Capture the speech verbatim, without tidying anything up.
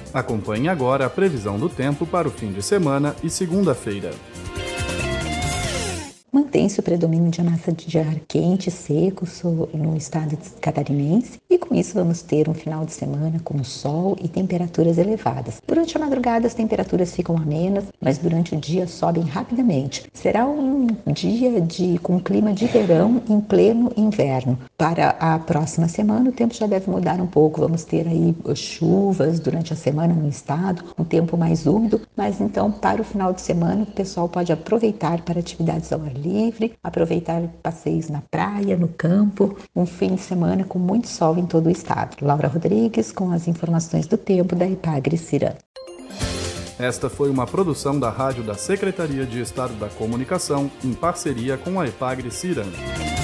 Acompanhe agora a previsão do tempo para o fim de semana e segunda-feira. Mantém-se o predomínio de massa de ar quente e seco no estado catarinense e com isso vamos ter um final de semana com sol e temperaturas elevadas. Durante a madrugada as temperaturas ficam amenas, mas durante o dia sobem rapidamente. Será um dia de, com clima de verão em pleno inverno. Para a próxima semana o tempo já deve mudar um pouco, vamos ter aí chuvas durante a semana no estado, um tempo mais úmido, mas então para o final de semana o pessoal pode aproveitar para atividades ao ar livre, aproveitar passeios na praia, no campo, um fim de semana com muito sol em todo o estado. Laura Rodrigues com as informações do tempo da Epagre-Ciran. Esta foi uma produção da Rádio da Secretaria de Estado da Comunicação em parceria com a Epagre-Ciran.